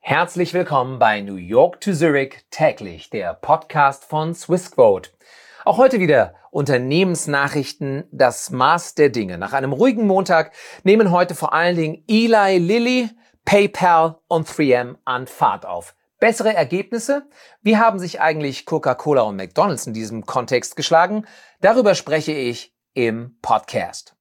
Herzlich willkommen bei New York to Zurich täglich, der Podcast von Swissquote. Auch heute wieder Unternehmensnachrichten, das Maß der Dinge. Nach einem ruhigen Montag nehmen heute vor allen Dingen Eli Lilly, PayPal und 3M an Fahrt auf. Bessere Ergebnisse? Wie haben sich eigentlich Coca-Cola und McDonald's in diesem Kontext geschlagen? Darüber spreche ich im Podcast.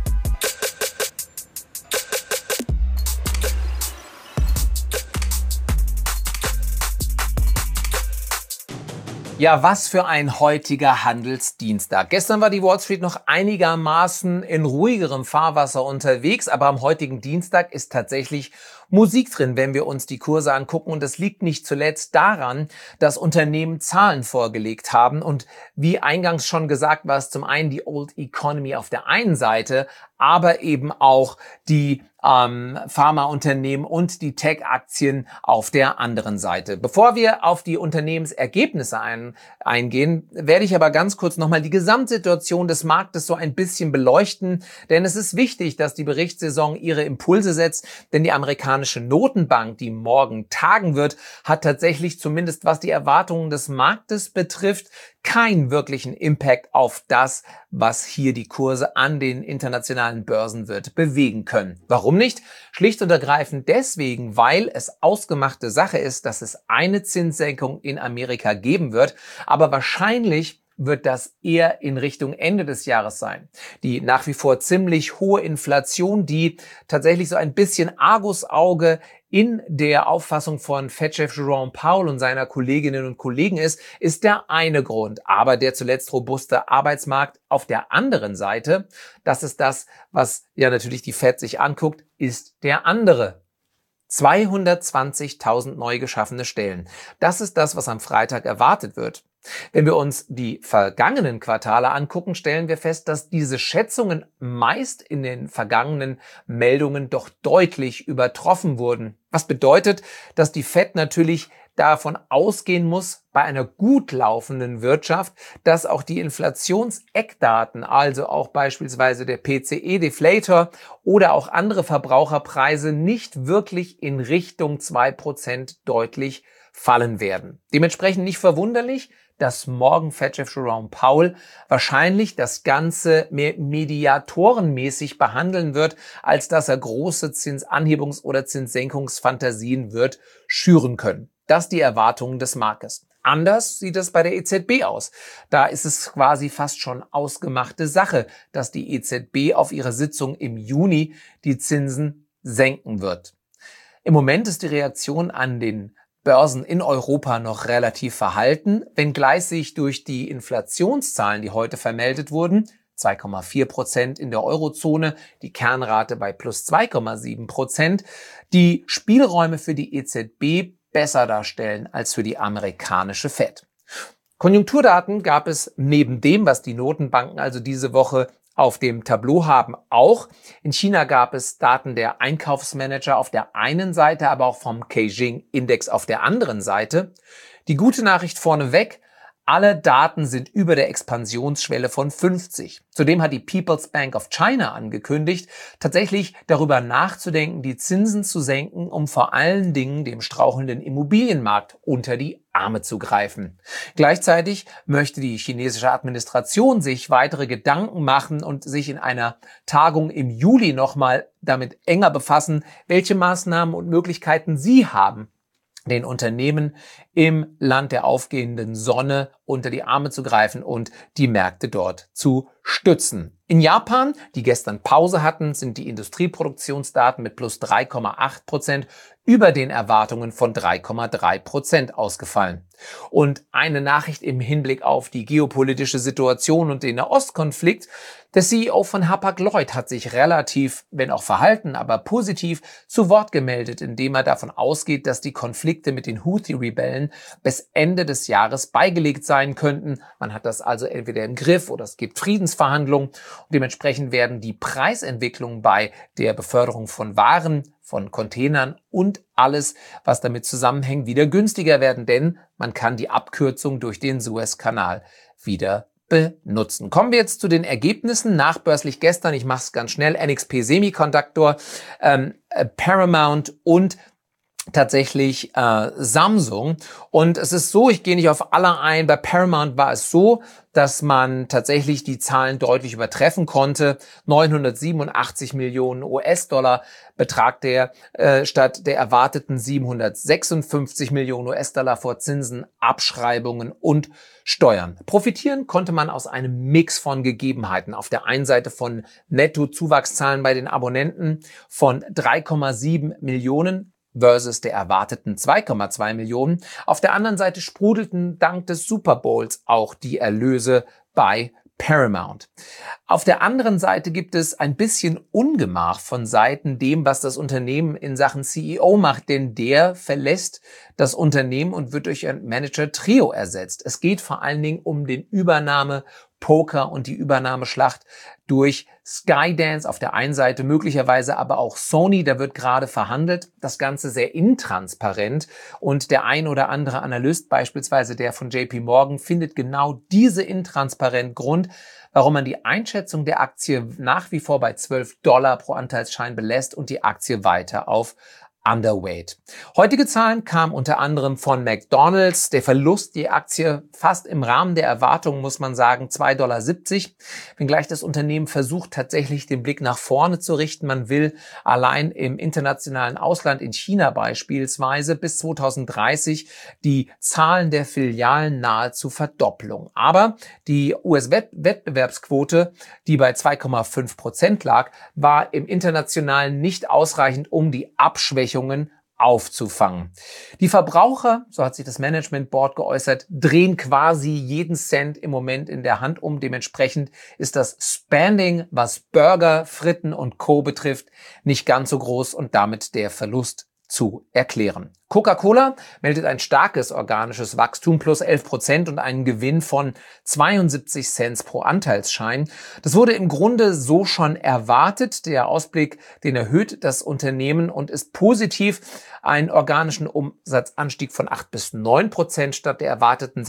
Ja, was für ein heutiger Handelsdienstag. Gestern war die Wall Street noch einigermaßen in ruhigerem Fahrwasser unterwegs, aber am heutigen Dienstag ist tatsächlich Musik drin, wenn wir uns die Kurse angucken. Und das liegt nicht zuletzt daran, dass Unternehmen Zahlen vorgelegt haben. Und wie eingangs schon gesagt, war es zum einen die Old Economy auf der einen Seite, aber eben auch die Pharmaunternehmen und die Tech-Aktien auf der anderen Seite. Bevor wir auf die Unternehmensergebnisse eingehen, werde ich aber ganz kurz nochmal die Gesamtsituation des Marktes so ein bisschen beleuchten, denn es ist wichtig, dass die Berichtssaison ihre Impulse setzt, denn die amerikanische Notenbank, die morgen tagen wird, hat tatsächlich zumindest was die Erwartungen des Marktes betrifft, keinen wirklichen Impact auf das, was hier die Kurse an den internationalen Börsen wird bewegen können. Warum nicht? Schlicht und ergreifend deswegen, weil es ausgemachte Sache ist, dass es eine Zinssenkung in Amerika geben wird, aber wahrscheinlich wird das eher in Richtung Ende des Jahres sein. Die nach wie vor ziemlich hohe Inflation, die tatsächlich so ein bisschen Argusauge in der Auffassung von Fed-Chef Jerome Powell und seiner Kolleginnen und Kollegen ist der eine Grund. Aber der zuletzt robuste Arbeitsmarkt auf der anderen Seite, das ist das, was ja natürlich die Fed sich anguckt, ist der andere. 220.000 neu geschaffene Stellen. Das ist das, was am Freitag erwartet wird. Wenn wir uns die vergangenen Quartale angucken, stellen wir fest, dass diese Schätzungen meist in den vergangenen Meldungen doch deutlich übertroffen wurden. Was bedeutet, dass die Fed natürlich davon ausgehen muss, bei einer gut laufenden Wirtschaft, dass auch die Inflationseckdaten, also auch beispielsweise der PCE-Deflator oder auch andere Verbraucherpreise nicht wirklich in Richtung 2% deutlich fallen werden. Dementsprechend nicht verwunderlich, dass morgen Fed-Chef Jerome Powell wahrscheinlich das Ganze mehr mediatorenmäßig behandeln wird, als dass er große Zinsanhebungs- oder Zinssenkungsfantasien wird schüren können. Das die Erwartungen des Marktes. Anders sieht es bei der EZB aus. Da ist es quasi fast schon ausgemachte Sache, dass die EZB auf ihrer Sitzung im Juni die Zinsen senken wird. Im Moment ist die Reaktion an den Börsen in Europa noch relativ verhalten, wenngleich sich durch die Inflationszahlen, die heute vermeldet wurden, 2,4% in der Eurozone, die Kernrate bei plus 2,7%, die Spielräume für die EZB besser darstellen als für die amerikanische Fed. Konjunkturdaten gab es neben dem, was die Notenbanken also diese Woche auf dem Tableau haben, auch. In China gab es Daten der Einkaufsmanager auf der einen Seite, aber auch vom Caixin-Index auf der anderen Seite. Die gute Nachricht vorneweg: Alle Daten sind über der Expansionsschwelle von 50. Zudem hat die People's Bank of China angekündigt, tatsächlich darüber nachzudenken, die Zinsen zu senken, um vor allen Dingen dem strauchelnden Immobilienmarkt unter die Arme zu greifen. Gleichzeitig möchte die chinesische Administration sich weitere Gedanken machen und sich in einer Tagung im Juli nochmal damit enger befassen, welche Maßnahmen und Möglichkeiten sie haben, den Unternehmen im Land der aufgehenden Sonne unter die Arme zu greifen und die Märkte dort zu stützen. In Japan, die gestern Pause hatten, sind die Industrieproduktionsdaten mit plus 3,8% über den Erwartungen von 3,3% ausgefallen. Und eine Nachricht im Hinblick auf die geopolitische Situation und den Nahostkonflikt: Der CEO von Hapag-Lloyd hat sich relativ, wenn auch verhalten, aber positiv zu Wort gemeldet, indem er davon ausgeht, dass die Konflikte mit den Houthi-Rebellen bis Ende des Jahres beigelegt sein könnten. Man hat das also entweder im Griff oder es gibt Friedensverhandlungen. Und dementsprechend werden die Preisentwicklungen bei der Beförderung von Waren, von Containern und alles, was damit zusammenhängt, wieder günstiger werden, denn man kann die Abkürzung durch den Suezkanal wieder benutzen. Kommen wir jetzt zu den Ergebnissen. Nachbörslich gestern, ich mache es ganz schnell, NXP Semiconductor, Paramount und tatsächlich Samsung. Und es ist so, ich gehe nicht auf alle ein, bei Paramount war es so, dass man tatsächlich die Zahlen deutlich übertreffen konnte. 987 Millionen US-Dollar betrag der statt der erwarteten 756 Millionen US-Dollar vor Zinsen, Abschreibungen und Steuern. Profitieren konnte man aus einem Mix von Gegebenheiten. Auf der einen Seite von Nettozuwachszahlen bei den Abonnenten von 3,7 Millionen versus der erwarteten 2,2 Millionen. Auf der anderen Seite sprudelten dank des Super Bowls auch die Erlöse bei Paramount. Auf der anderen Seite gibt es ein bisschen Ungemach von Seiten dem, was das Unternehmen in Sachen CEO macht, denn der verlässt das Unternehmen und wird durch ein Manager-Trio ersetzt. Es geht vor allen Dingen um den Übernahme-Poker und die Übernahmeschlacht durch Skydance auf der einen Seite, möglicherweise aber auch Sony, da wird gerade verhandelt. Das Ganze sehr intransparent und der ein oder andere Analyst, beispielsweise der von JP Morgan, findet genau diese Intransparenz Grund, warum man die Einschätzung der Aktie nach wie vor bei $12 pro Anteilsschein belässt und die Aktie weiter auf Underweight. Heutige Zahlen kamen unter anderem von McDonald's. Der Verlust, die Aktie fast im Rahmen der Erwartungen, muss man sagen, $2,70. Wenngleich das Unternehmen versucht, tatsächlich den Blick nach vorne zu richten. Man will allein im internationalen Ausland, in China beispielsweise, bis 2030 die Zahlen der Filialen nahezu Verdopplung. Aber die US-Wettbewerbsquote, die bei 2,5% lag, war im internationalen nicht ausreichend, um die Abschwächung aufzufangen. Die Verbraucher, so hat sich das Management Board geäußert, drehen quasi jeden Cent im Moment in der Hand um. Dementsprechend ist das Spending, was Burger, Fritten und Co. betrifft, nicht ganz so groß und damit der Verlust zu erklären. Coca-Cola meldet ein starkes organisches Wachstum plus 11% und einen Gewinn von 72 Cent pro Anteilsschein. Das wurde im Grunde so schon erwartet. Der Ausblick, den erhöht das Unternehmen und ist positiv. Einen organischen Umsatzanstieg von 8-9% statt der erwarteten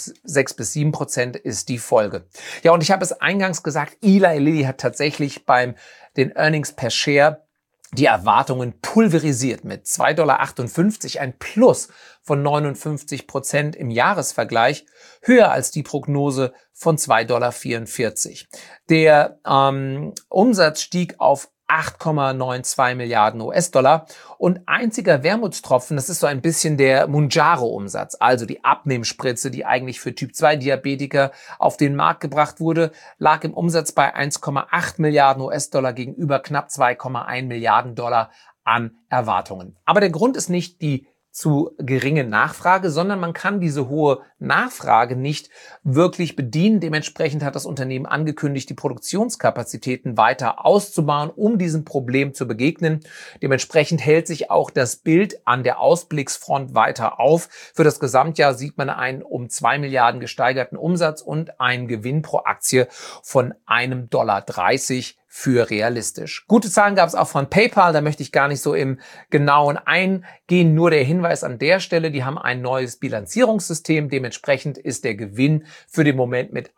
6-7% ist die Folge. Ja, und ich habe es eingangs gesagt, Eli Lilly hat tatsächlich beim den Earnings per Share die Erwartungen pulverisiert mit $2,58, ein Plus von 59% im Jahresvergleich, höher als die Prognose von $2,44. Der Umsatz stieg auf 8,92 Milliarden US-Dollar und einziger Wermutstropfen, das ist so ein bisschen der Mounjaro-Umsatz, also die Abnehmspritze, die eigentlich für Typ-2-Diabetiker auf den Markt gebracht wurde, lag im Umsatz bei 1,8 Milliarden US-Dollar gegenüber knapp 2,1 Milliarden Dollar an Erwartungen. Aber der Grund ist nicht die zu geringe Nachfrage, sondern man kann diese hohe Nachfrage nicht wirklich bedienen. Dementsprechend hat das Unternehmen angekündigt, die Produktionskapazitäten weiter auszubauen, um diesem Problem zu begegnen. Dementsprechend hält sich auch das Bild an der Ausblicksfront weiter auf. Für das Gesamtjahr sieht man einen um 2 Milliarden gesteigerten Umsatz und einen Gewinn pro Aktie von $1,30 für realistisch. Gute Zahlen gab es auch von PayPal, da möchte ich gar nicht so im Genauen eingehen. Nur der Hinweis an der Stelle, die haben ein neues Bilanzierungssystem. Dementsprechend ist der Gewinn für den Moment mit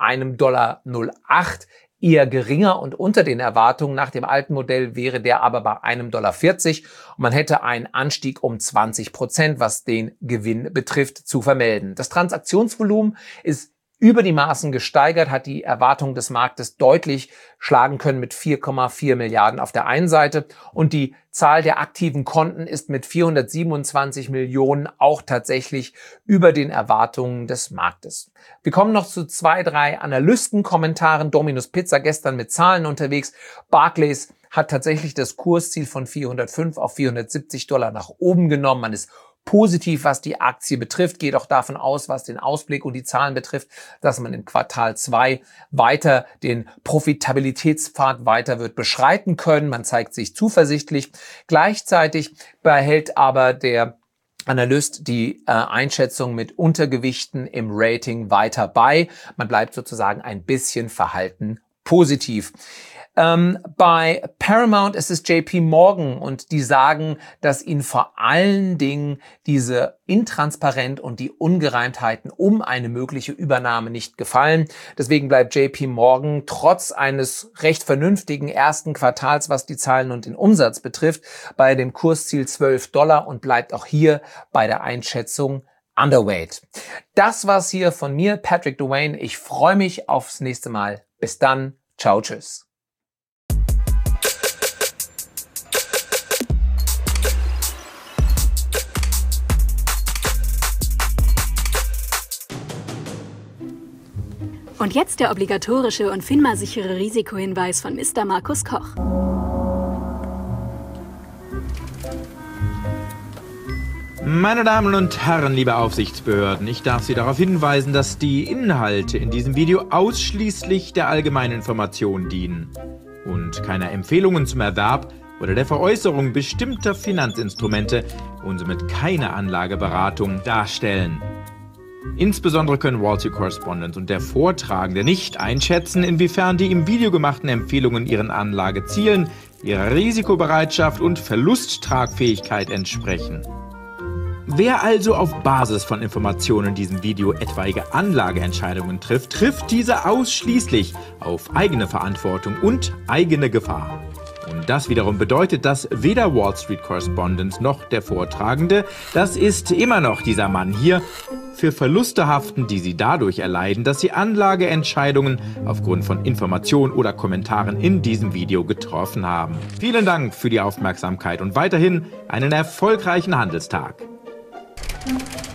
$1,08 eher geringer und unter den Erwartungen. Nach dem alten Modell wäre der aber bei $1,40 und man hätte einen Anstieg um 20%, was den Gewinn betrifft, zu vermelden. Das Transaktionsvolumen ist über die Maßen gesteigert, hat die Erwartungen des Marktes deutlich schlagen können mit 4,4 Milliarden auf der einen Seite und die Zahl der aktiven Konten ist mit 427 Millionen auch tatsächlich über den Erwartungen des Marktes. Wir kommen noch zu 2, 3 Analystenkommentaren. Domino's Pizza gestern mit Zahlen unterwegs. Barclays hat tatsächlich das Kursziel von 405 auf $470 nach oben genommen. Man ist positiv, was die Aktie betrifft, geht auch davon aus, was den Ausblick und die Zahlen betrifft, dass man im Quartal 2 weiter den Profitabilitätspfad weiter wird beschreiten können. Man zeigt sich zuversichtlich. Gleichzeitig behält aber der Analyst die Einschätzung mit Untergewichten im Rating weiter bei. Man bleibt sozusagen ein bisschen verhalten positiv. Bei Paramount ist es JP Morgan und die sagen, dass ihnen vor allen Dingen diese Intransparenz und die Ungereimtheiten um eine mögliche Übernahme nicht gefallen. Deswegen bleibt JP Morgan trotz eines recht vernünftigen ersten Quartals, was die Zahlen und den Umsatz betrifft, bei dem Kursziel $12 und bleibt auch hier bei der Einschätzung underweight. Das war's hier von mir, Patrick Dwayne. Ich freue mich aufs nächste Mal. Bis dann. Ciao, tschüss. Und jetzt der obligatorische und FINMA-sichere Risikohinweis von Mr. Markus Koch. Meine Damen und Herren, liebe Aufsichtsbehörden, ich darf Sie darauf hinweisen, dass die Inhalte in diesem Video ausschließlich der allgemeinen Information dienen und keine Empfehlungen zum Erwerb oder der Veräußerung bestimmter Finanzinstrumente und somit keine Anlageberatung darstellen. Insbesondere können Wall Street Correspondent und der Vortragende nicht einschätzen, inwiefern die im Video gemachten Empfehlungen ihren Anlagezielen, ihrer Risikobereitschaft und Verlusttragfähigkeit entsprechen. Wer also auf Basis von Informationen in diesem Video etwaige Anlageentscheidungen trifft, trifft diese ausschließlich auf eigene Verantwortung und eigene Gefahr. Und das wiederum bedeutet, dass weder Wall Street Correspondent noch der Vortragende, das ist immer noch dieser Mann hier, für Verluste haften, die sie dadurch erleiden, dass sie Anlageentscheidungen aufgrund von Informationen oder Kommentaren in diesem Video getroffen haben. Vielen Dank für die Aufmerksamkeit und weiterhin einen erfolgreichen Handelstag.